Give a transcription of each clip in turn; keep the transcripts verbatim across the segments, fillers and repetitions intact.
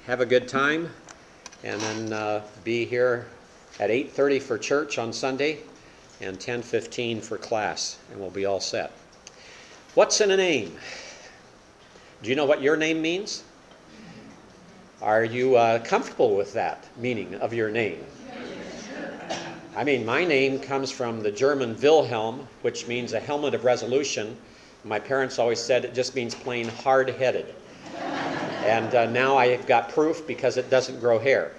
have a good time, and then uh, be here at eight thirty for church on Sunday and ten fifteen for class, and we'll be all set. What's in a name? Do you know what your name means? Are you uh, comfortable with that meaning of your name? I mean, my name comes from the German Wilhelm, which means a helmet of resolution. My parents always said it just means plain hard-headed. And uh, now I've got proof because it doesn't grow hair.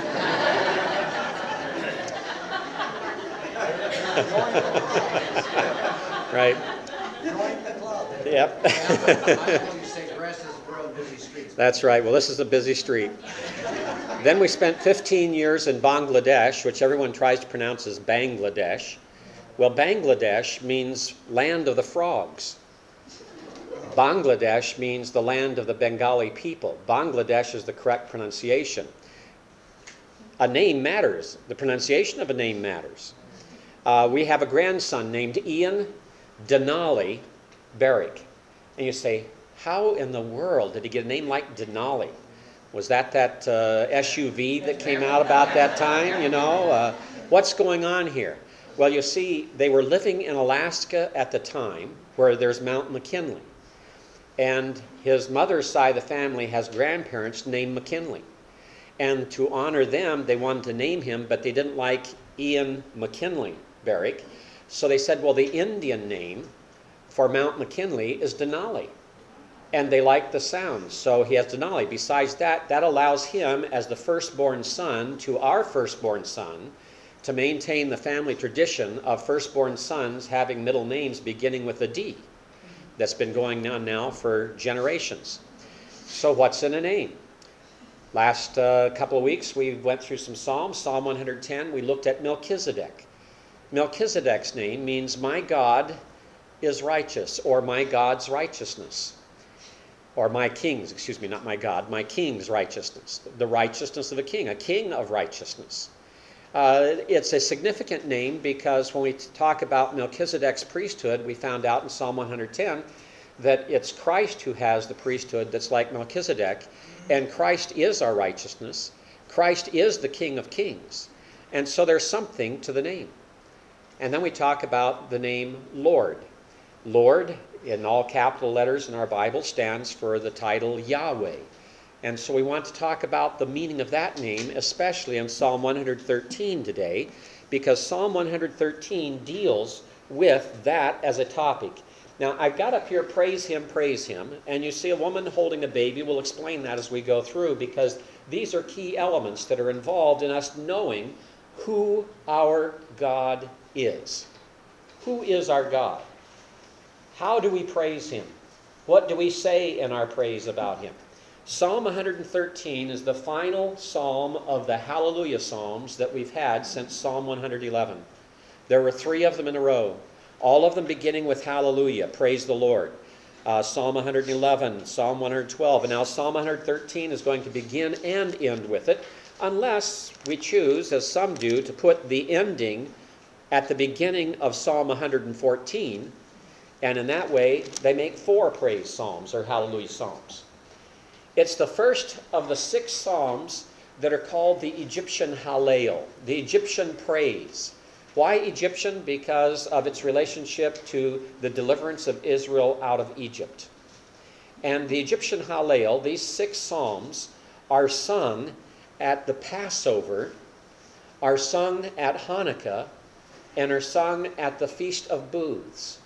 Right. Join the club. Yep. That's right. Well, this is a busy street. Then we spent fifteen years in Bangladesh, which everyone tries to pronounce as Bangladesh. Well, Bangladesh means land of the frogs. Bangladesh means the land of the Bengali people. Bangladesh is the correct pronunciation. A name matters. The pronunciation of a name matters. Uh, we have a grandson named Ian Denali Barrick. And you say, how in the world did he get a name like Denali? Was that that uh, S U V that came out about that time? You know, uh, what's going on here? Well, you see, they were living in Alaska at the time where there's Mount McKinley. And his mother's side of the family has grandparents named McKinley. And to honor them, they wanted to name him, but they didn't like Ian McKinley Barrick. So they said, well, the Indian name for Mount McKinley is Denali. And they liked the sound, so he has Denali. Besides that, that allows him, as the firstborn son to our firstborn son, to maintain the family tradition of firstborn sons having middle names beginning with a D. That's been going on now for generations. So what's in a name? Last uh, couple of weeks we went through some Psalms. Psalm one hundred ten, we looked at Melchizedek. Melchizedek's name means my God is righteous, or my God's righteousness. Or my king's, excuse me, not my God, my king's righteousness. The righteousness of a king, a king of righteousness. Uh, it's a significant name because when we talk about Melchizedek's priesthood, we found out in Psalm one hundred ten that it's Christ who has the priesthood that's like Melchizedek, and Christ is our righteousness. Christ is the King of Kings. And so there's something to the name. And then we talk about the name Lord. Lord, in all capital letters in our Bible, stands for the title Yahweh. And so we want to talk about the meaning of that name, especially in Psalm one hundred thirteen today, because Psalm one hundred thirteen deals with that as a topic. Now, I've got up here, praise him, praise him, and you see a woman holding a baby. We'll explain that as we go through, because these are key elements that are involved in us knowing who our God is. Who is our God? How do we praise him? What do we say in our praise about him? Psalm one hundred thirteen is the final psalm of the Hallelujah Psalms that we've had since Psalm one hundred eleven. There were three of them in a row, all of them beginning with Hallelujah, praise the Lord. Uh, Psalm one hundred eleven, Psalm one hundred twelve, and now Psalm one hundred thirteen is going to begin and end with it, unless we choose, as some do, to put the ending at the beginning of Psalm one hundred fourteen, and in that way they make four praise psalms or Hallelujah Psalms. It's the first of the six psalms that are called the Egyptian Hallel, the Egyptian praise. Why Egyptian? Because of its relationship to the deliverance of Israel out of Egypt. And the Egyptian Hallel, these six psalms, are sung at the Passover, are sung at Hanukkah, and are sung at the Feast of Booths.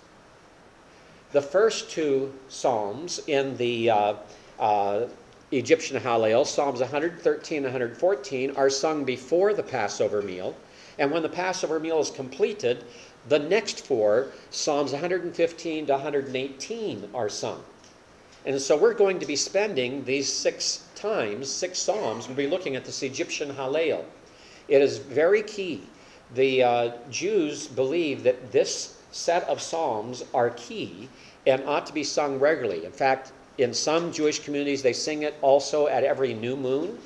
The first two psalms in the uh, uh, Egyptian Hallel, Psalms one hundred thirteen and one hundred fourteen, are sung before the Passover meal. And when the Passover meal is completed, the next four, Psalms one hundred fifteen to one hundred eighteen, are sung. And so we're going to be spending these six times, six psalms, we'll be looking at this Egyptian Hallel. It is very key. The uh, Jews believe that this set of psalms are key and ought to be sung regularly. In fact, in some Jewish communities, they sing it also at every new moon.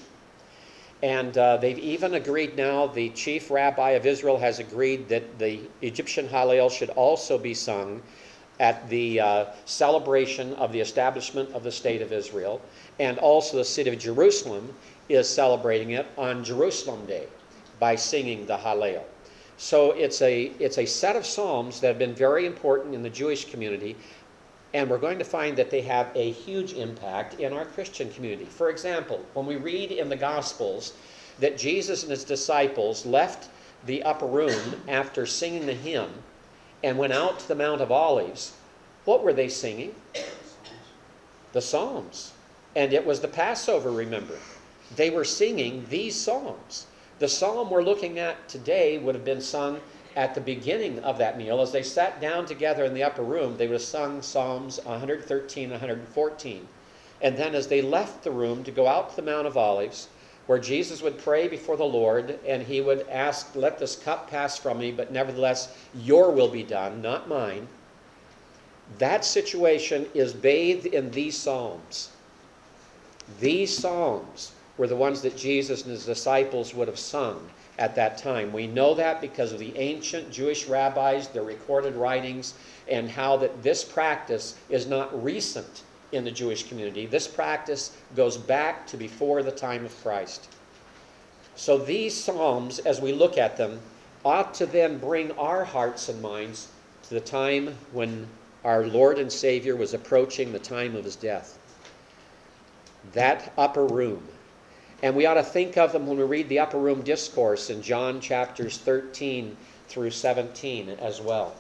And uh, they've even agreed now, the chief rabbi of Israel has agreed that the Egyptian Hallel should also be sung at the uh, celebration of the establishment of the State of Israel, and also the city of Jerusalem is celebrating it on Jerusalem Day by singing the Hallel. So it's a, it's a set of psalms that have been very important in the Jewish community, and we're going to find that they have a huge impact in our Christian community. For example, when we read in the Gospels that Jesus and his disciples left the upper room after singing the hymn and went out to the Mount of Olives, what were they singing? The Psalms. And it was the Passover, remember. They were singing these Psalms. The psalm we're looking at today would have been sung at the beginning of that meal. As they sat down together in the upper room, they would have sung Psalms one hundred thirteen, one hundred fourteen. And then as they left the room to go out to the Mount of Olives, where Jesus would pray before the Lord, and he would ask, let this cup pass from me, but nevertheless, your will be done, not mine. That situation is bathed in these psalms. These psalms were the ones that Jesus and his disciples would have sung at that time. We know that because of the ancient Jewish rabbis, their recorded writings, and how that this practice is not recent in the Jewish community. This practice goes back to before the time of Christ. So these psalms, as we look at them, ought to then bring our hearts and minds to the time when our Lord and Savior was approaching the time of his death. That upper room. And we ought to think of them when we read the upper room discourse in John chapters thirteen through seventeen as well.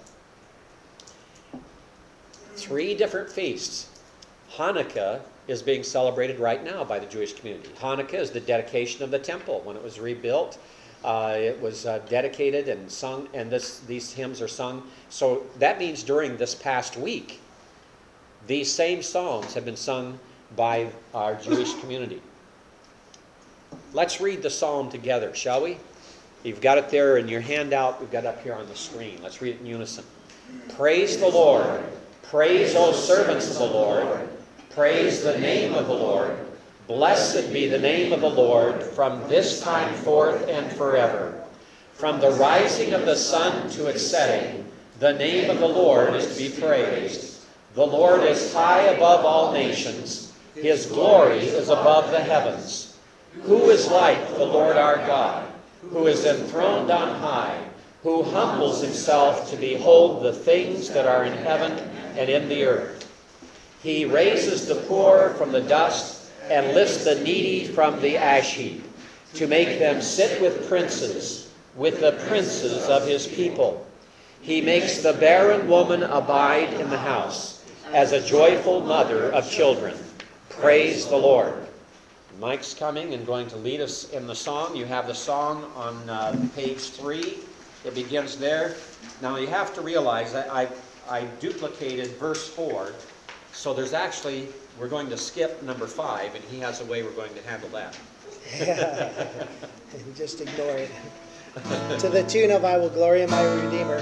Three different feasts. Hanukkah is being celebrated right now by the Jewish community. Hanukkah is the dedication of the temple. When it was rebuilt, uh, it was uh, dedicated and sung, and this, these hymns are sung. So that means during this past week, these same psalms have been sung by our Jewish community. Let's read the psalm together, shall we? You've got it there in your handout. We've got it up here on the screen. Let's read it in unison. Praise the Lord. Praise, O servants of the Lord. Praise the name of the Lord. Blessed be the name of the Lord from this time forth and forever. From the rising of the sun to its setting, the name of the Lord is to be praised. The Lord is high above all nations. His glory is above the heavens. Who is like the Lord our God, who is enthroned on high, who humbles himself to behold the things that are in heaven and in the earth? He raises the poor from the dust and lifts the needy from the ash heap, to make them sit with princes, with the princes of his people. He makes the barren woman abide in the house, as a joyful mother of children. Praise the Lord. Mike's coming and going to lead us in the song. You have the song on uh, page three. It begins there. Now you have to realize that I, I duplicated verse four. So there's actually, we're going to skip number five, and he has a way we're going to handle that. Yeah. Just ignore it. To the tune of I Will Glory in My Redeemer.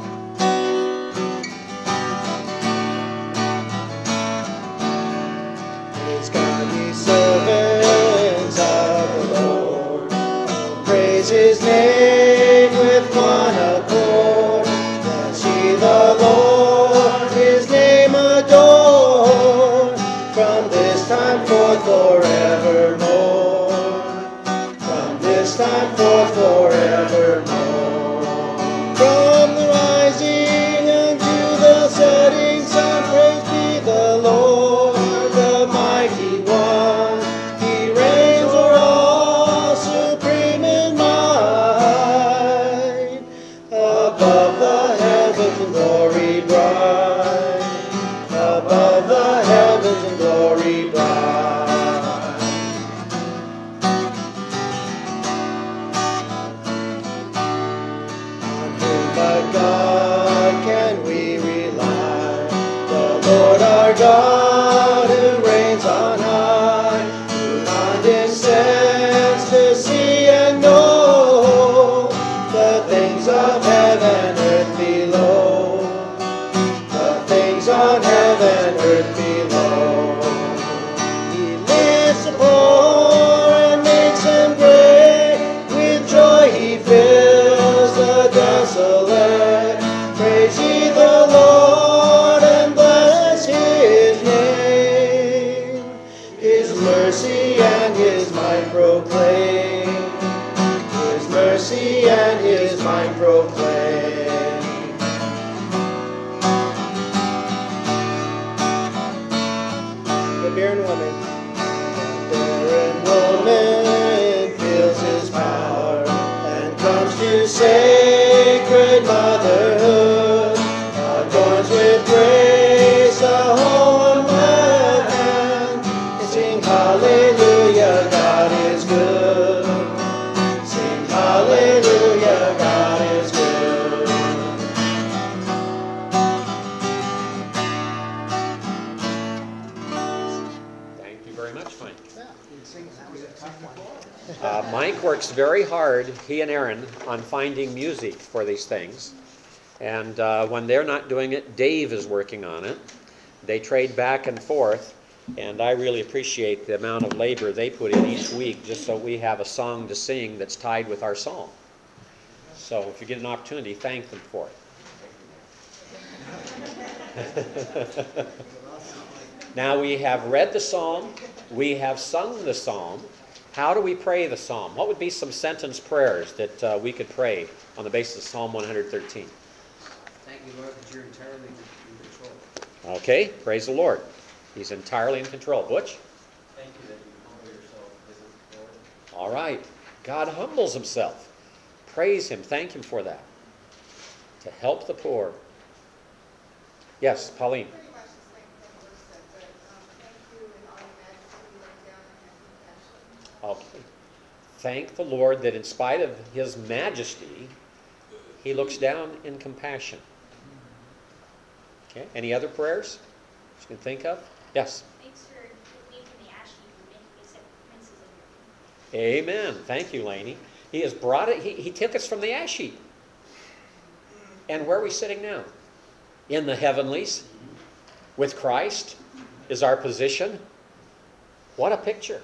It's gonna be servants of the Lord. Praise his name with one accord. That she the Lord his name adore. From this time forth forevermore. From this time forth forevermore. From the rising unto the setting sun, praise be the Lord, the mighty one. He reigns o'er all, supreme in might. proclaim. His mercy and his mind proclaim. The barren woman. The barren woman feels his power and comes to sacred motherhood. Adorns with grace the home at hand. Sing hallelujah, God is good. Sing hallelujah, God is good. Thank you very much, Mike. Yeah, you sing, that was a tough one. Uh, Mike works very hard, he and Aaron, on finding music for these things. And uh, when they're not doing it, Dave is working on it. They trade back and forth, and I really appreciate the amount of labor they put in each week just so we have a song to sing that's tied with our psalm. So if you get an opportunity, thank them for it. Now we have read the psalm, we have sung the psalm. How do we pray the psalm? What would be some sentence prayers that uh, we could pray on the basis of Psalm one hundred thirteen? Thank you, Lord, that you're entirely in control. Okay, praise the Lord. He's entirely in control. Butch? Thank you that you humble yourself, visit the Lord. All right. God humbles himself. Praise him. Thank him for that. To help the poor. Yes, Pauline. Pretty much the same thing was said, but um, thank you in all your majesty, you look down on your compassion. Okay. Thank the Lord that in spite of his majesty, he looks down in compassion. Okay. Any other prayers you can think of? Yes. Thanks for picking me from the ash heap and making me sit princes of your kingdom. Amen. Thank you, Lainey. He has brought it, he, he took us from the ash heap. And where are we sitting now? In the heavenlies. With Christ is our position. What a picture.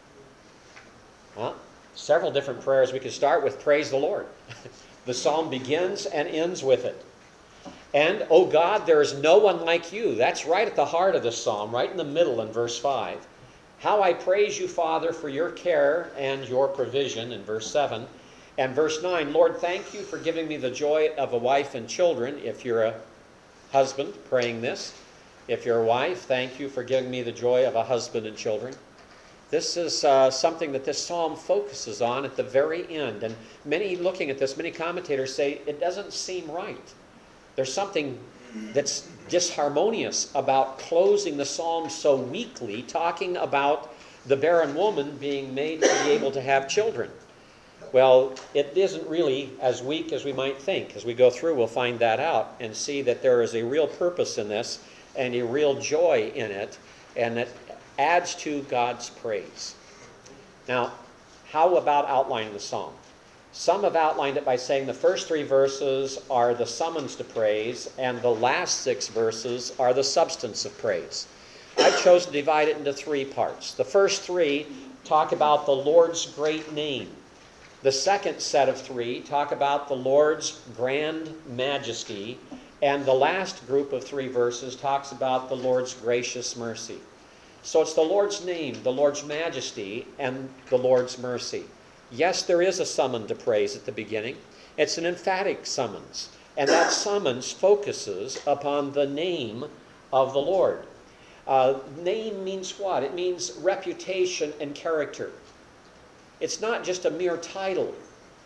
Well, several different prayers. We could start with praise the Lord. The psalm begins and ends with it. And, oh God, there is no one like you. That's right at the heart of the psalm, right in the middle in verse five. How I praise you, Father, for your care and your provision in verse seven. And verse nine, Lord, thank you for giving me the joy of a wife and children. If you're a husband praying this. If you're a wife, thank you for giving me the joy of a husband and children. This is uh, something that this psalm focuses on at the very end. And many looking at this, many commentators say it doesn't seem right. There's something that's disharmonious about closing the psalm so weakly, talking about the barren woman being made to be able to have children. Well, it isn't really as weak as we might think. As we go through, we'll find that out and see that there is a real purpose in this and a real joy in it, and it adds to God's praise. Now, how about outlining the psalm? Some have outlined it by saying the first three verses are the summons to praise, and the last six verses are the substance of praise. I've chosen to divide it into three parts. The first three talk about the Lord's great name. The second set of three talk about the Lord's grand majesty. And the last group of three verses talks about the Lord's gracious mercy. So it's the Lord's name, the Lord's majesty, and the Lord's mercy. Yes, there is a summons to praise at the beginning. It's an emphatic summons. And that summons focuses upon the name of the Lord. Uh, name means what? It means reputation and character. It's not just a mere title.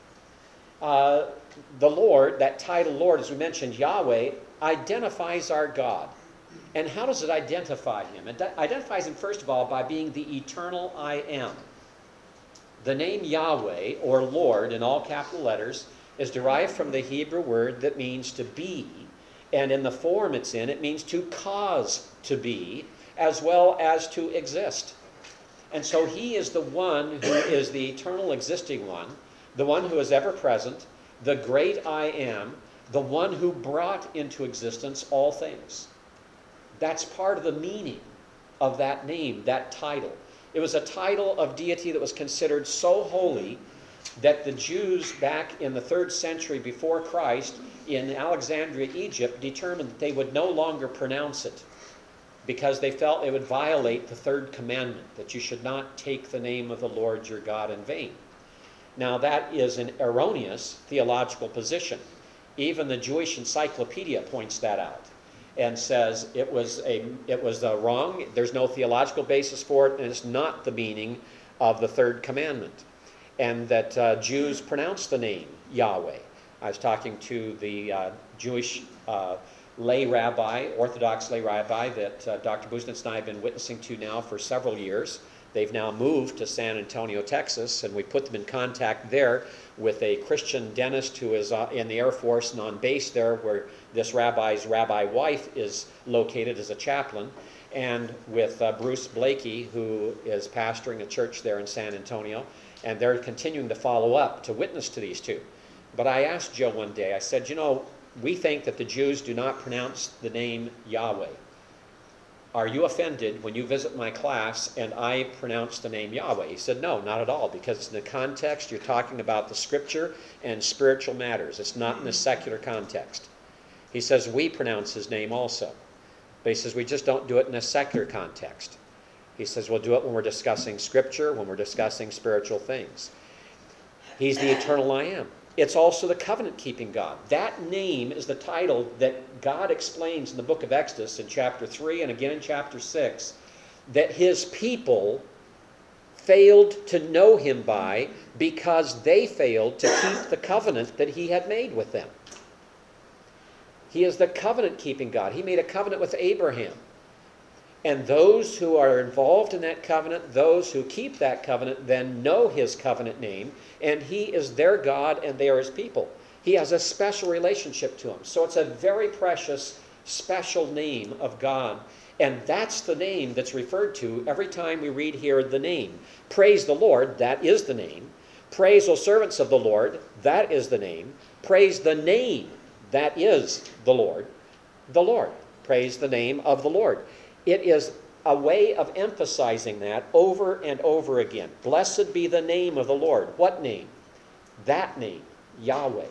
Uh, the Lord, that title Lord, as we mentioned, Yahweh, identifies our God. And how does it identify him? It identifies him, first of all, by being the eternal I am. The name Yahweh, or Lord, in all capital letters, is derived from the Hebrew word that means to be. And in the form it's in, it means to cause to be, as well as to exist. And so he is the one who is the eternal existing one, the one who is ever present, the great I am, the one who brought into existence all things. That's part of the meaning of that name, that title. It was a title of deity that was considered so holy that the Jews back in the third century before Christ in Alexandria, Egypt, determined that they would no longer pronounce it. because they felt it would violate the third commandment, that you should not take the name of the Lord your God in vain. Now, that is an erroneous theological position. Even the Jewish Encyclopedia points that out and says it was a it was uh, wrong. There's no theological basis for it, and it's not the meaning of the third commandment. And that uh, Jews pronounce the name Yahweh. I was talking to the uh, Jewish uh, lay rabbi, Orthodox lay rabbi, that uh, Doctor Busenitz and I have been witnessing to now for several years. They've now moved to San Antonio, Texas, and we put them in contact there with a Christian dentist who is uh, in the Air Force and on base there, where this rabbi's rabbi wife is located as a chaplain, and with uh, Bruce Blakey, who is pastoring a church there in San Antonio, and they're continuing to follow up to witness to these two. But I asked Joe one day, I said, you know, we think that the Jews do not pronounce the name Yahweh. Are you offended when you visit my class and I pronounce the name Yahweh? He said, no, not at all, because in the context you're talking about the scripture and spiritual matters. It's not in a secular context. He says we pronounce his name also. But he says we just don't do it in a secular context. He says we'll do it when we're discussing scripture, when we're discussing spiritual things. He's the eternal I am. It's also the covenant-keeping God. That name is the title that God explains in the book of Exodus in chapter three and again in chapter six, that his people failed to know him by because they failed to keep the covenant that he had made with them. He is the covenant-keeping God. He made a covenant with Abraham. And those who are involved in that covenant, those who keep that covenant, then know his covenant name, and he is their God and they are his people. He has a special relationship to them. So it's a very precious, special name of God. And that's the name that's referred to every time we read here the name. Praise the Lord, that is the name. Praise, O servants of the Lord, that is the name. Praise the name, that is the Lord. The Lord. Praise the name of the Lord. It is a way of emphasizing that over and over again. Blessed be the name of the Lord. What name? That name, Yahweh.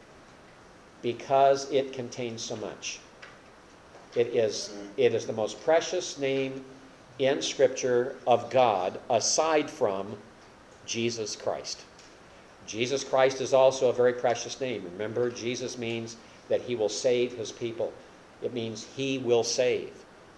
Because it contains so much. It is, it is the most precious name in Scripture of God aside from Jesus Christ. Jesus Christ is also a very precious name. Remember, Jesus means that he will save his people. It means he will save.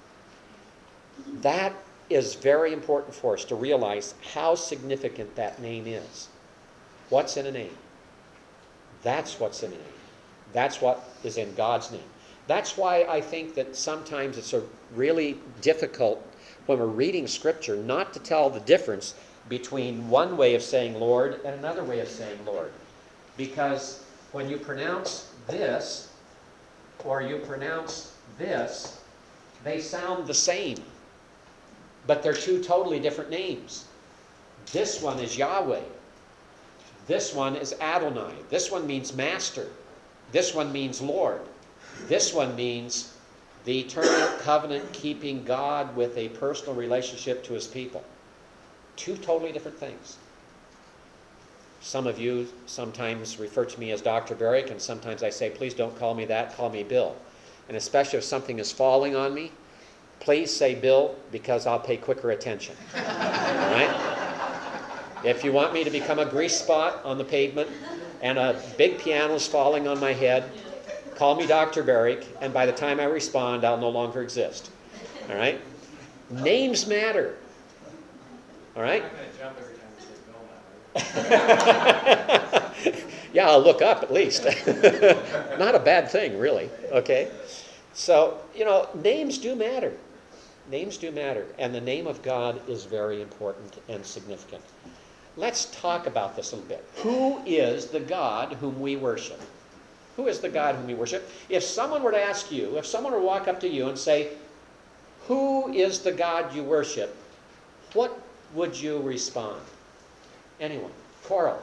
That is very important for us to realize how significant that name is. What's in a name? That's what's in a name. That's what is in God's name. That's why I think that sometimes it's a really difficult when we're reading Scripture not to tell the difference between one way of saying Lord and another way of saying Lord. Because when you pronounce this or you pronounce this, they sound the same. But they're two totally different names. This one is Yahweh. This one is Adonai. This one means master. This one means Lord. This one means the eternal covenant-keeping God with a personal relationship to his people. Two totally different things. Some of you sometimes refer to me as Doctor Barrick, and sometimes I say, please don't call me that, call me Bill. And especially if something is falling on me, please say Bill, because I'll pay quicker attention. All right? If you want me to become a grease spot on the pavement and a big piano is falling on my head, call me Doctor Barrick, and by the time I respond, I'll no longer exist. All right? Names matter. All right? I'm not going to jump every time you say Bill now. Yeah, I'll look up at least. Not a bad thing, really. Okay? So, you know, names do matter. Names do matter. And the name of God is very important and significant. Let's talk about this a little bit. Who is the God whom we worship? Who is the God whom we worship? If someone were to ask you, if someone were to walk up to you and say, who is the God you worship? What would you respond? Anyone? Coral.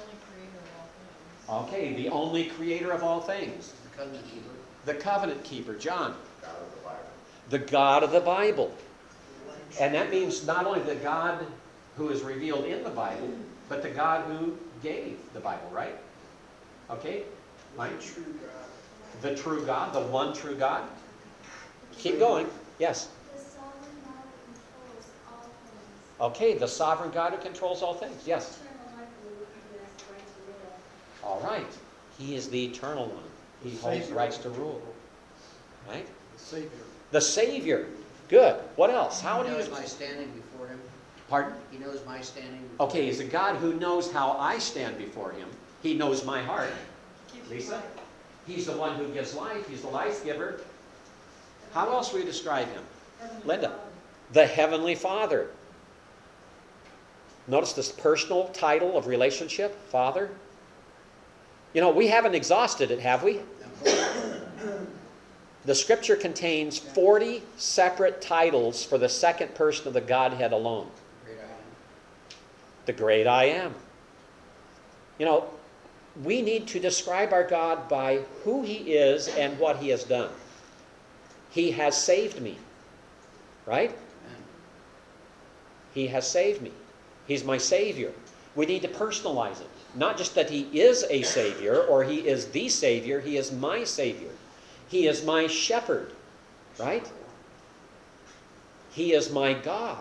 Okay, the only creator of all things. The covenant keeper. The covenant keeper. John. God of the Bible. The God of the Bible. And that means not only the God who is revealed in the Bible, but the God who gave the Bible, right? Okay? Mike? The true God. The true God, the one true God. Keep going. Yes. The Okay, the sovereign God who controls all things. Yes. Eternal life, we look at it as the right to rule. All right. He is the eternal one. He The holds Savior. rights to rule. Right? The Savior. The Savior. Good. What else? How He do knows you... my standing before him. Pardon? He knows my standing before Okay, him. he's a God who knows how I stand before him. He knows my heart. Keeps you Lisa? right. He's the one who gives life. He's the life giver. How else will you describe him? Heavenly Linda. Father. The Heavenly Father. Notice this personal title of relationship, Father. You know, we haven't exhausted it, have we? The Scripture contains forty separate titles for the second person of the Godhead alone. Great I am. The great I am. You know, we need to describe our God by who he is and what he has done. He has saved me. Right? Amen. He has saved me. He's my Savior. We need to personalize it. Not just that he is a Savior or he is the Savior. He is my Savior. He is my shepherd. Right? He is my God.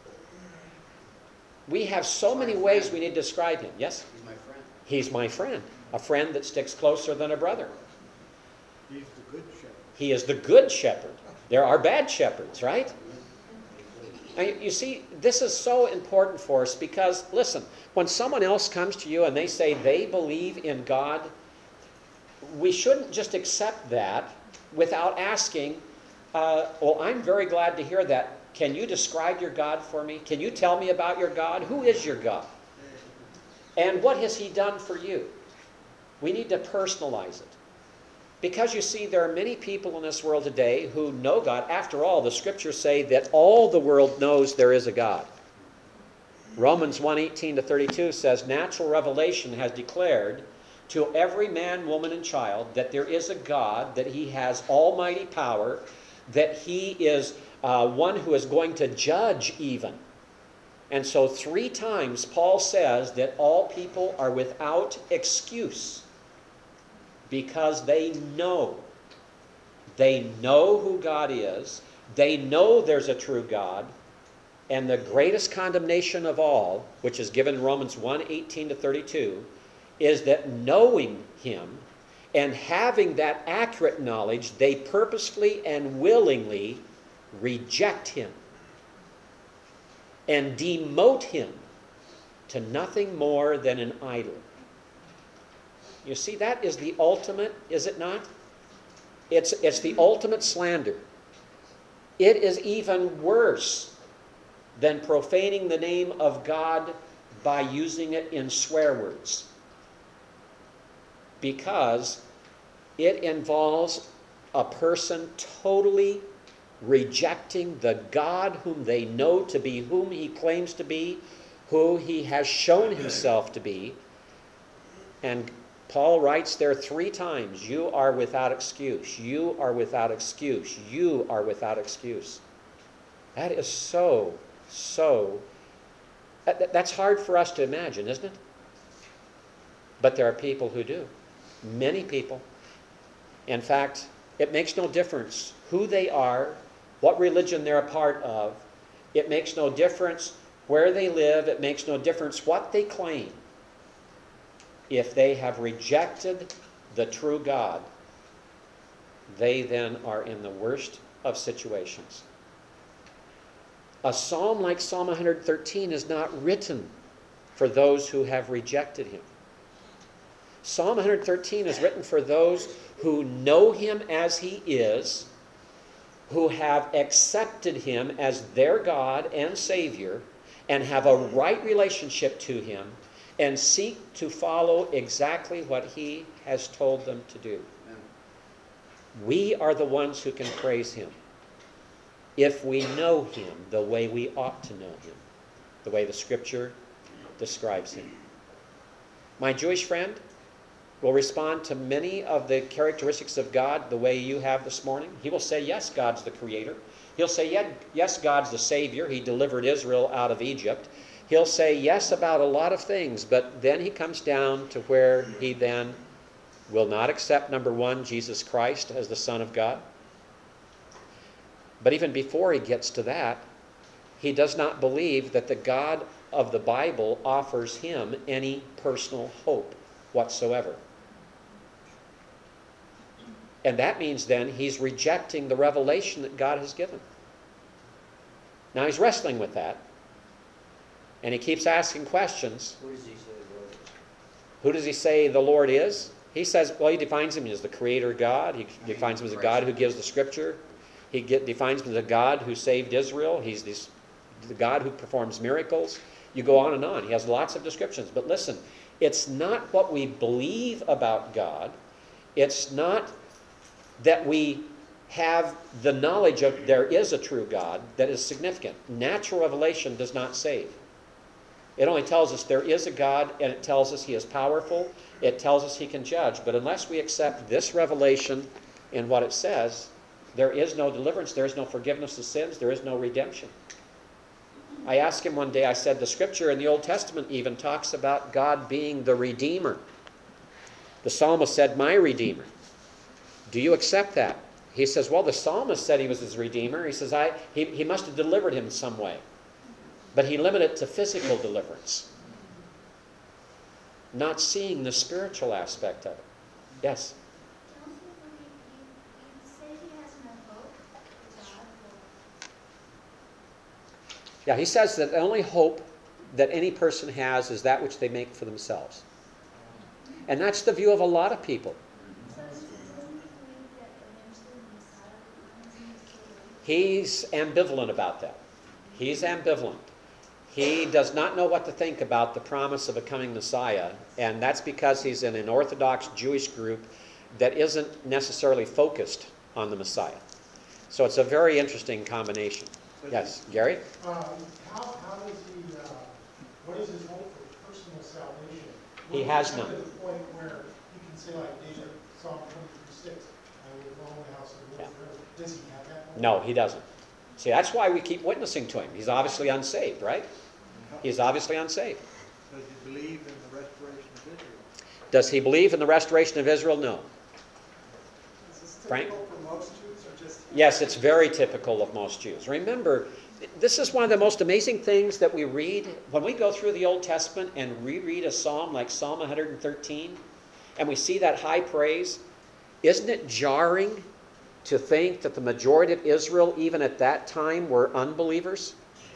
We have so many ways we need to describe him. Yes? He's my friend. He's my friend. A friend that sticks closer than a brother. He's the good shepherd. He is the good shepherd. There are bad shepherds, right? Now, you see, this is so important for us because, listen, when someone else comes to you and they say they believe in God, we shouldn't just accept that without asking, uh, well, I'm very glad to hear that. Can you describe your God for me? Can you tell me about your God? Who is your God? And what has he done for you? We need to personalize it. Because you see, there are many people in this world today who know God. After all, the Scriptures say that all the world knows there is a God. Romans one eighteen to thirty-two says, natural revelation has declared to every man, woman, and child that there is a God, that he has almighty power, that he is uh, one who is going to judge even. And so three times Paul says that all people are without excuse. Because they know. They know who God is. They know there's a true God. And the greatest condemnation of all, which is given in Romans one eighteen to thirty-two, is that knowing him and having that accurate knowledge, they purposefully and willingly reject him and demote him to nothing more than an idol. You see, that is the ultimate, is it not? It's, it's the ultimate slander. It is even worse than profaning the name of God by using it in swear words. Because it involves a person totally rejecting the God whom they know to be, whom he claims to be, who he has shown himself to be. And Paul writes there three times, you are without excuse. You are without excuse. You are without excuse. That is so, so, that, that's hard for us to imagine, isn't it? But there are people who do. Many people. In fact, it makes no difference who they are, what religion they're a part of. It makes no difference where they live. It makes no difference what they claim. If they have rejected the true God, they then are in the worst of situations. A psalm like Psalm one hundred thirteen is not written for those who have rejected him. Psalm one hundred thirteen is written for those who know him as he is, who have accepted him as their God and Savior, and have a right relationship to him, and seek to follow exactly what he has told them to do. Amen. We are the ones who can praise him if we know him the way we ought to know him, the way the Scripture describes him. My Jewish friend will respond to many of the characteristics of God the way you have this morning. He will say, yes, God's the Creator. He'll say, yes, God's the Savior. He delivered Israel out of Egypt. He'll say yes about a lot of things, but then he comes down to where he then will not accept, number one, Jesus Christ as the Son of God. But even before he gets to that, he does not believe that the God of the Bible offers him any personal hope whatsoever. And that means then he's rejecting the revelation that God has given. Now he's wrestling with that. And he keeps asking questions. Who does he say the Lord is? Who does he say the Lord is? He says, well, he defines him as the creator God. He defines him as a God who gives the scripture. He get, defines him as a God who saved Israel. He's this, the God who performs miracles. You go on and on. He has lots of descriptions. But listen, it's not what we believe about God. It's not that we have the knowledge of there is a true God that is significant. Natural revelation does not save. It only tells us there is a God, and it tells us he is powerful. It tells us he can judge. But unless we accept this revelation in what it says, there is no deliverance, there is no forgiveness of sins, there is no redemption. I asked him one day, I said, the scripture in the Old Testament even talks about God being the Redeemer. The psalmist said, my Redeemer. Do you accept that? He says, well, the psalmist said he was his Redeemer. He says, I, he, he must have delivered him in some way. But he limited it to physical deliverance, not seeing the spiritual aspect of it. Yes? Don't you believe you, you say he has no hope? God will. Yeah, he says that the only hope that any person has is that which they make for themselves. And that's the view of a lot of people. So doesn't he believe that eventually the Messiah comes and He's ambivalent about that. He's ambivalent. He does not know what to think about the promise of a coming Messiah, and that's because he's in an Orthodox Jewish group that isn't necessarily focused on the Messiah. So it's a very interesting combination. Yes, Gary? Um, how, how does he, uh, what is his hope for personal salvation? He Will has come none. to the point where he can say, like David, Psalm twenty-three six, I will dwell in the house of the Lord forever. Does he have that hope? No, he doesn't. See, that's why we keep witnessing to him. He's obviously unsaved, right? He's obviously unsaved. Does he believe in the restoration of Israel? Does he believe in the restoration of Israel? No. Is this Frank? typical for most Jews or just? Yes, it's very typical of most Jews. Remember, this is one of the most amazing things that we read. When we go through the Old Testament and reread a psalm like Psalm one hundred thirteen, and we see that high praise, isn't it jarring to think that the majority of Israel, even at that time, were unbelievers?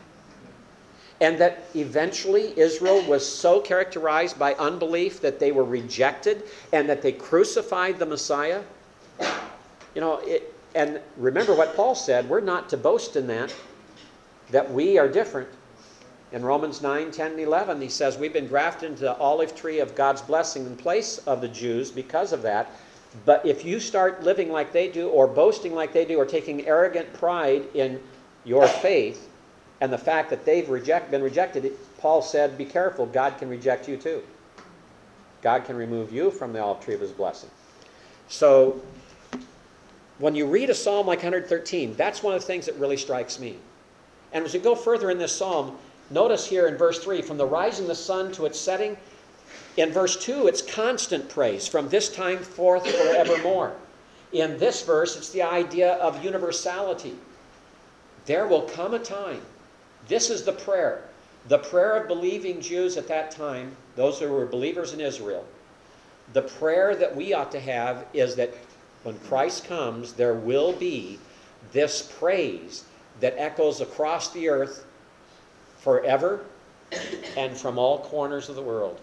And that eventually Israel was so characterized by unbelief that they were rejected and that they crucified the Messiah? You know, it, and remember what Paul said, we're not to boast in that, that we are different. In Romans nine, ten, and eleven, he says we've been grafted into the olive tree of God's blessing in place of the Jews because of that. But if you start living like they do, or boasting like they do, or taking arrogant pride in your faith, and the fact that they've reject, been rejected, Paul said, be careful, God can reject you too. God can remove you from the olive tree of his blessing. So, when you read a psalm like one hundred thirteen, that's one of the things that really strikes me. And as we go further in this psalm, notice here in verse three, from the rising of the sun to its setting, in verse two, it's constant praise, from this time forth forevermore. In this verse, it's the idea of universality. There will come a time. This is the prayer. The prayer of believing Jews at that time, those who were believers in Israel. The prayer that we ought to have is that when Christ comes, there will be this praise that echoes across the earth forever and from all corners of the world.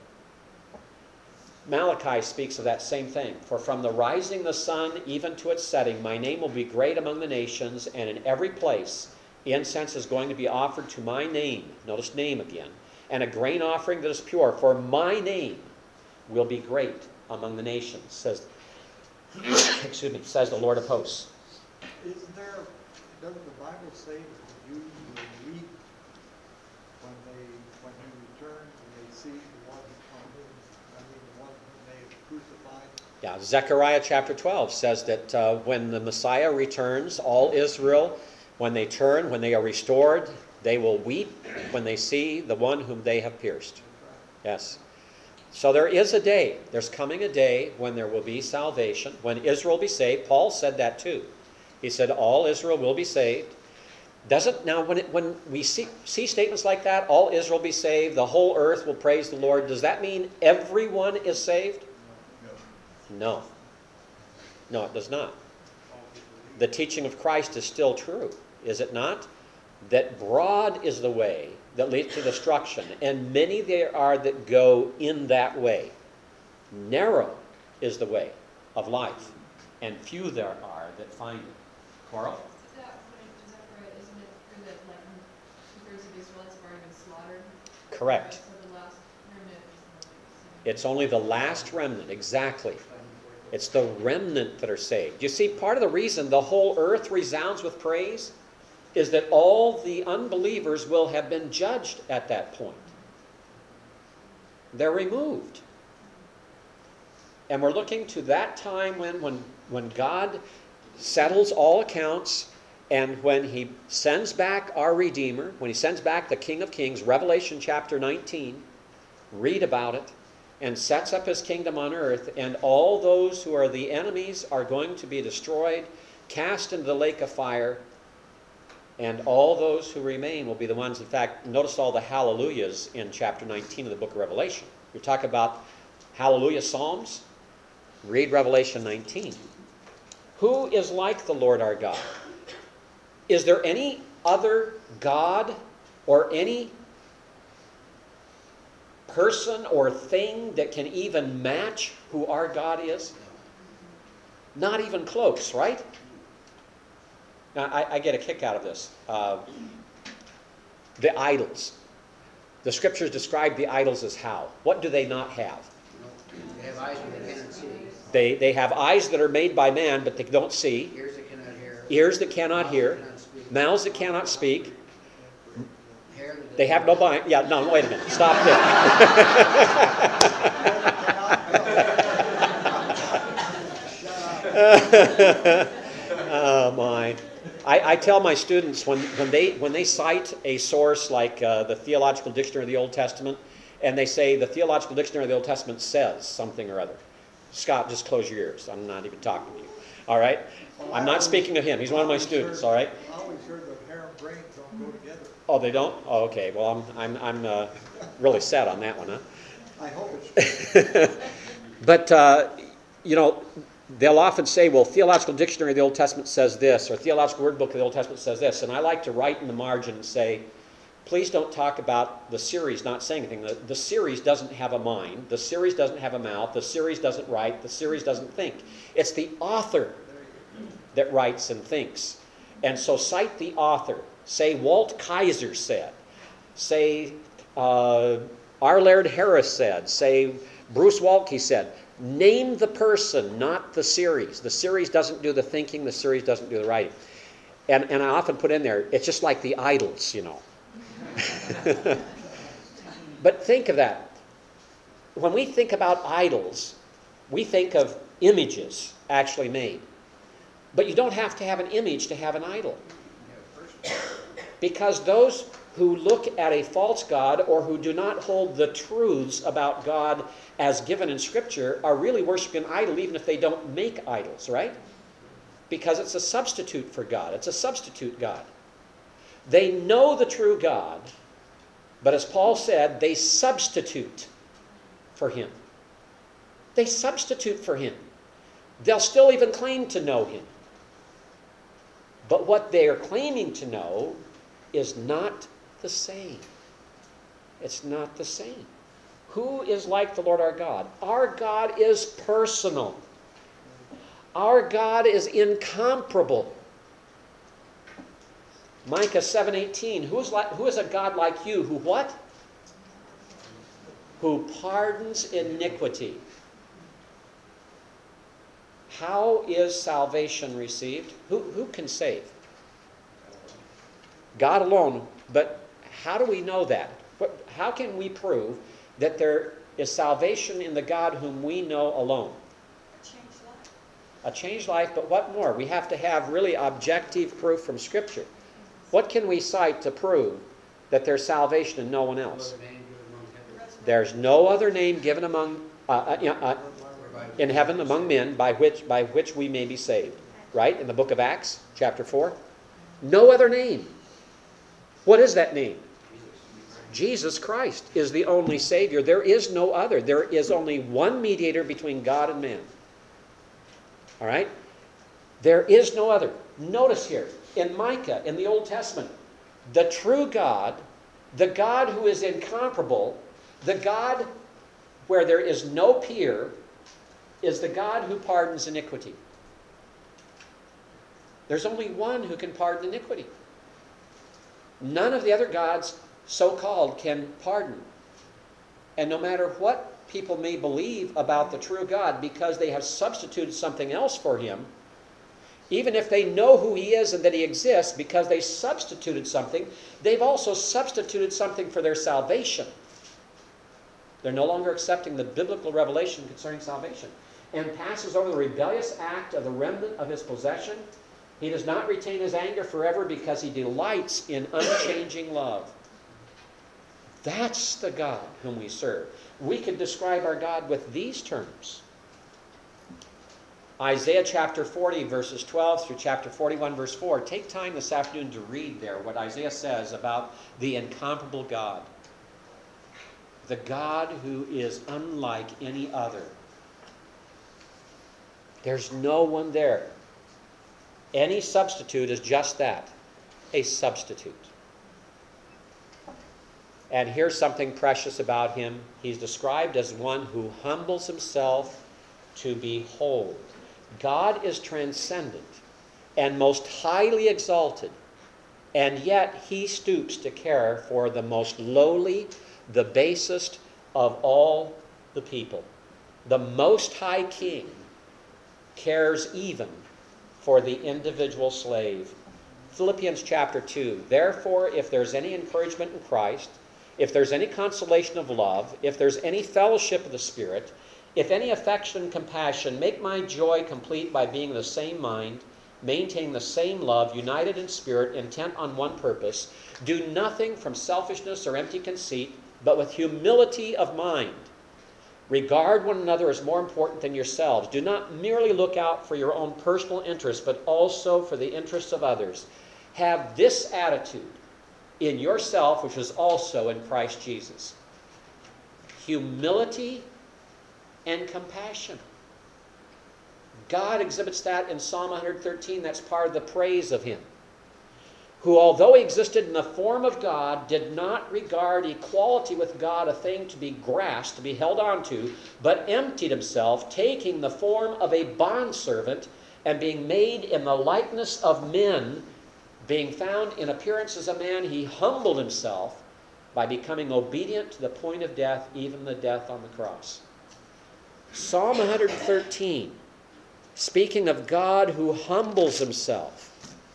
Malachi speaks of that same thing. For from the rising of the sun even to its setting, my name will be great among the nations, and in every place incense is going to be offered to my name. Notice name again. And a grain offering that is pure. For my name will be great among the nations, says, excuse me, says the Lord of hosts. Isn't there, doesn't the Bible say that the Jews will weep when they, when he returns and they see the one who, I mean, the one whom they have crucified? Yeah, Zechariah chapter twelve says that uh, when the Messiah returns, all Israel, when they turn, when they are restored, they will weep when they see the one whom they have pierced. Yes. So there is a day, there's coming a day when there will be salvation, when Israel will be saved. Paul said that too. He said all Israel will be saved. Doesn't, now when, it, when we see, see statements like that, all Israel be saved, the whole earth will praise the Lord, does that mean everyone is saved? No. No, it does not. The teaching of Christ is still true, is it not? That broad is the way that leads to destruction, and many there are that go in that way. Narrow is the way of life, and few there are that find it. Coral? Is that right? Is that right? Isn't it true that like two-thirds of Israelites have already been slaughtered? Correct. So the last remnant is the It's only the last remnant, exactly. It's the remnant that are saved. You see, part of the reason the whole earth resounds with praise is that all the unbelievers will have been judged at that point. They're removed. And we're looking to that time when, when, when God settles all accounts, and when he sends back our Redeemer, when he sends back the King of Kings, Revelation chapter nineteen, read about it, and sets up his kingdom on earth, and all those who are the enemies are going to be destroyed, cast into the lake of fire, and all those who remain will be the ones. In fact, notice all the hallelujahs in chapter nineteen of the book of Revelation. You're talking about hallelujah psalms? Read Revelation nineteen. Who is like the Lord our God? Is there any other God or any person or thing that can even match who our God is? Not even close, right? Now, I, I get a kick out of this. Uh, the idols. The scriptures describe the idols as how? What do they not have? They have eyes but they cannot see. They, they have eyes that are made by man, but they don't see. Ears that cannot hear. Ears that cannot hear. Mouths that cannot speak. Mouths that cannot speak. Hair that They have no mind. Yeah, no, wait a minute. Stop there. Oh, my. I, I tell my students when, when, they, when they cite a source like uh, the Theological Dictionary of the Old Testament, and they say the Theological Dictionary of the Old Testament says something or other, Scott, just close your ears. I'm not even talking to you. All right? I'm not speaking of him. He's one of my students. All right? I always heard that hair and brains don't go together. Oh, they don't? Oh, okay. Well, I'm I'm I'm uh, really sad on that one, huh? I hope it's But uh, you know, they'll often say, "Well, Theological Dictionary of the Old Testament says this," or "Theological Word Book of the Old Testament says this," and I like to write in the margin and say, "Please don't talk about the series not saying anything. The, the series doesn't have a mind. The series doesn't have a mouth. The series doesn't write. The series doesn't think. It's the author that writes and thinks. And so cite the author. Say Walt Kaiser said. Say uh, R. Laird Harris said. Say Bruce Waltke said. Name the person, not the series. The series doesn't do the thinking. The series doesn't do the writing. And, and I often put in there, it's just like the idols, you know. But think of that. When we think about idols, we think of images actually made. But you don't have to have an image to have an idol. Because those who look at a false god or who do not hold the truths about God as given in Scripture are really worshiping an idol even if they don't make idols, right? Because it's a substitute for God. It's a substitute God. They know the true God, but as Paul said, they substitute for him. They substitute for him. They'll still even claim to know him. But what they are claiming to know is not the same. It's not the same. Who is like the Lord our God? Our God is personal. Our God is incomparable. Micah seven eighteen, who is, like, who is a God like you who what? Who pardons iniquity. How is salvation received? Who, who can save? God alone. But how do we know that? What, how can we prove that there is salvation in the God whom we know alone? A changed life. A changed life, but what more? We have to have really objective proof from Scripture. What can we cite to prove that there's salvation in no one else? There's no other name given among uh, uh, you know, uh, in heaven among men by which by which we may be saved. Right? In the book of Acts, chapter four. No other name. What is that name? Jesus Christ is the only Savior. There is no other. There is only one mediator between God and man. All right? There is no other. Notice here, in Micah, in the Old Testament, the true God, the God who is incomparable, the God where there is no peer, is the God who pardons iniquity. There's only one who can pardon iniquity. None of the other gods, so-called, can pardon. And no matter what people may believe about the true God, because they have substituted something else for him, even if they know who he is and that he exists, because they substituted something, they've also substituted something for their salvation. They're no longer accepting the biblical revelation concerning salvation, and passes over the rebellious act of the remnant of his possession. He does not retain his anger forever because he delights in unchanging love. That's the God whom we serve. We could describe our God with these terms. Isaiah chapter forty, verses twelve through chapter forty-one, verse four. Take time this afternoon to read there what Isaiah says about the incomparable God. The God who is unlike any other. There's no one there. Any substitute is just that, a substitute. And here's something precious about him. He's described as one who humbles himself to behold. God is transcendent and most highly exalted, and yet he stoops to care for the most lowly, the basest of all the people. The Most High King cares even for the individual slave. Philippians chapter two. Therefore, if there's any encouragement in Christ, if there's any consolation of love, if there's any fellowship of the Spirit, if any affection and compassion, make my joy complete by being of the same mind, maintaining the same love, united in spirit, intent on one purpose. Do nothing from selfishness or empty conceit, but with humility of mind. Regard one another as more important than yourselves. Do not merely look out for your own personal interests, but also for the interests of others. Have this attitude in yourself, which was also in Christ Jesus. Humility and compassion. God exhibits that in Psalm one thirteen. That's part of the praise of him. Who, although he existed in the form of God, did not regard equality with God a thing to be grasped, to be held on to, but emptied himself, taking the form of a bondservant, and being made in the likeness of men, being found in appearance as a man, he humbled himself by becoming obedient to the point of death, even the death on the cross. Psalm one thirteen, speaking of God who humbles himself.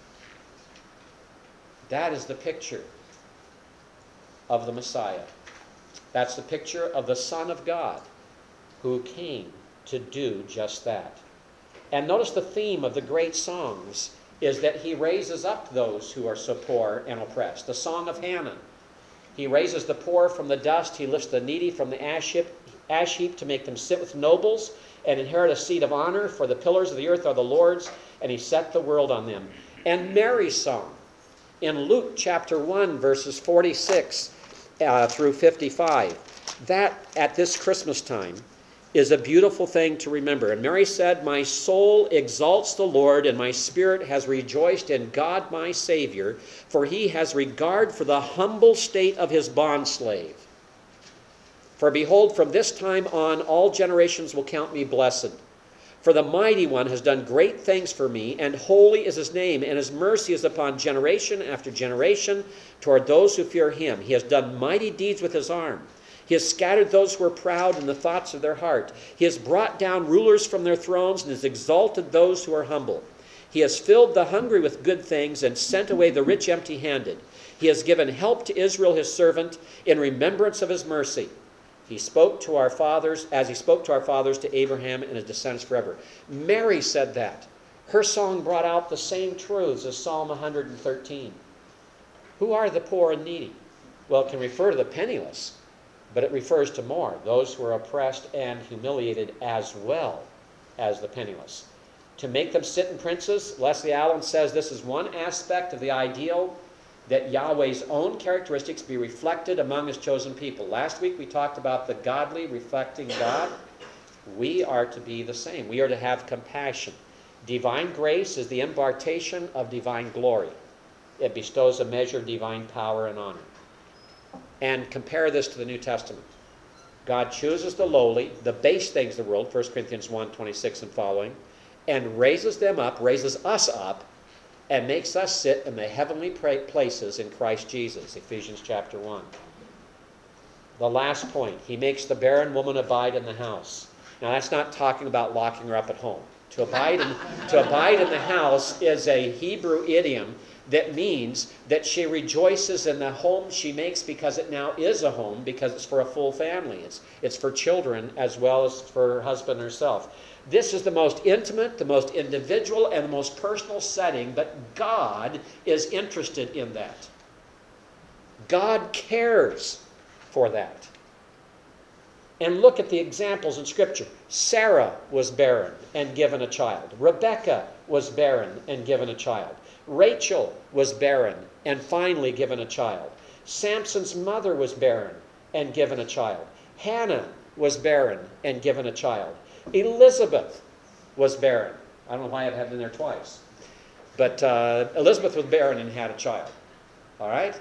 That is the picture of the Messiah. That's the picture of the Son of God who came to do just that. And notice the theme of the great songs is that he raises up those who are so poor and oppressed. The Song of Hannah. He raises the poor from the dust. He lifts the needy from the ash heap, ash heap to make them sit with nobles and inherit a seat of honor. For the pillars of the earth are the Lord's, and he set the world on them. And Mary's song. In Luke chapter one, verses forty-six uh, through fifty-five, that at this Christmas time is a beautiful thing to remember. And Mary said, my soul exalts the Lord, and my spirit has rejoiced in God my Savior, for he has regard for the humble state of his bondslave. For behold, from this time on all generations will count me blessed. For the Mighty One has done great things for me, and holy is his name, and his mercy is upon generation after generation toward those who fear him. He has done mighty deeds with his arm. He has scattered those who are proud in the thoughts of their heart. He has brought down rulers from their thrones, and has exalted those who are humble. He has filled the hungry with good things, and sent away the rich empty-handed. He has given help to Israel his servant, in remembrance of his mercy. He spoke to our fathers, as he spoke to our fathers, to Abraham and his descendants forever. Mary said that. Her song brought out the same truths as Psalm one thirteen. Who are the poor and needy? Well, it can refer to the penniless, but it refers to more, those who are oppressed and humiliated as well as the penniless. To make them sit in princes, Leslie Allen says this is one aspect of the ideal that Yahweh's own characteristics be reflected among his chosen people. Last week we talked about the godly reflecting God. We are to be the same. We are to have compassion. Divine grace is the impartation of divine glory. It bestows a measure of divine power and honor. And compare this to the New Testament. God chooses the lowly, the base things of the world, First Corinthians one, twenty-six and following, and raises them up, raises us up, and makes us sit in the heavenly places in Christ Jesus, Ephesians chapter one. The last point, he makes the barren woman abide in the house. Now that's not talking about locking her up at home. To abide in, to abide in the house is a Hebrew idiom that means that she rejoices in the home she makes because it now is a home, because it's for a full family. It's, it's for children as well as for her husband herself. This is the most intimate, the most individual, and the most personal setting, but God is interested in that. God cares for that. And look at the examples in Scripture. Sarah was barren and given a child. Rebekah was barren and given a child. Rachel was barren and finally given a child. Samson's mother was barren and given a child. Hannah was barren and given a child. Elizabeth was barren. I don't know why I've had it in there twice. But uh, Elizabeth was barren and had a child. All right?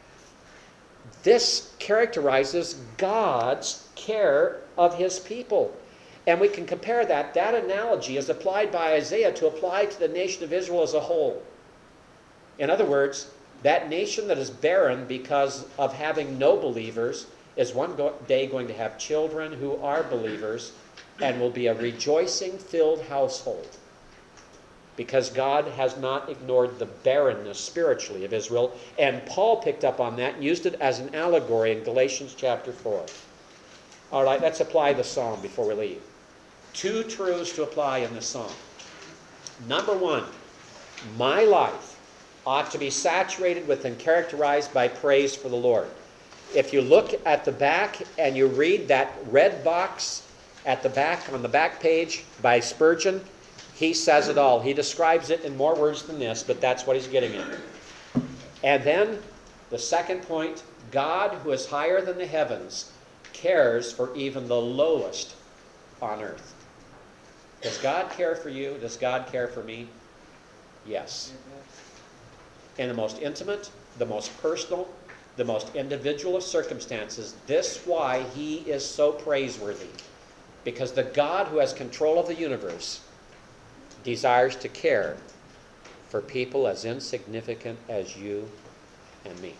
This characterizes God's care of his people. And we can compare that. That analogy is applied by Isaiah to apply to the nation of Israel as a whole. In other words, that nation that is barren because of having no believers is one go- day going to have children who are believers and will be a rejoicing-filled household. Because God has not ignored the barrenness spiritually of Israel. And Paul picked up on that and used it as an allegory in Galatians chapter four. All right, let's apply the psalm before we leave. Two truths to apply in this psalm. Number one, my life ought to be saturated with and characterized by praise for the Lord. If you look at the back and you read that red box at the back, on the back page by Spurgeon, he says it all. He describes it in more words than this, but that's what he's getting at. And then the second point, God, who is higher than the heavens, cares for even the lowest on earth. Does God care for you? Does God care for me? Yes. In the most intimate, the most personal, the most individual of circumstances, this is why he is so praiseworthy. Because the God who has control of the universe desires to care for people as insignificant as you and me.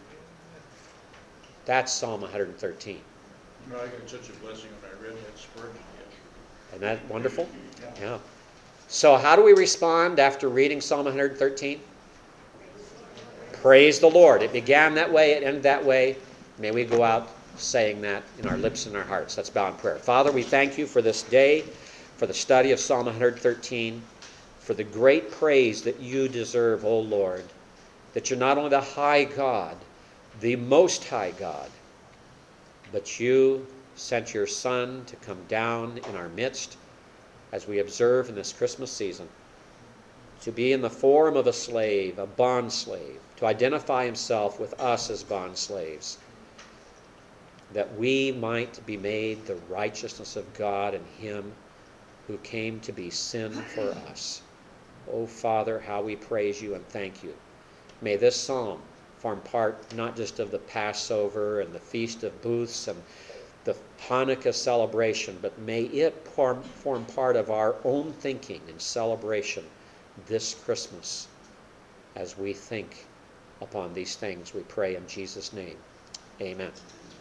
That's Psalm one hundred thirteen. You know, I got such a blessing when I read that Spurgeon. Isn't that wonderful? Yeah. So how do we respond after reading Psalm one hundred thirteen? Praise the Lord. It began that way, it ended that way. May we go out saying that in our lips and our hearts. Let's bow in prayer. Father, we thank you for this day, for the study of Psalm one hundred thirteen, for the great praise that you deserve, O Lord, that you're not only the high God, the most high God, but you sent your Son to come down in our midst as we observe in this Christmas season, to be in the form of a slave, a bond slave, to identify himself with us as bond slaves, that we might be made the righteousness of God in him who came to be sin for us. Oh, Father, how we praise you and thank you. May this psalm form part not just of the Passover and the Feast of Booths and the Hanukkah celebration, but may it form, form part of our own thinking and celebration this Christmas as we think upon these things. We pray in Jesus' name. Amen.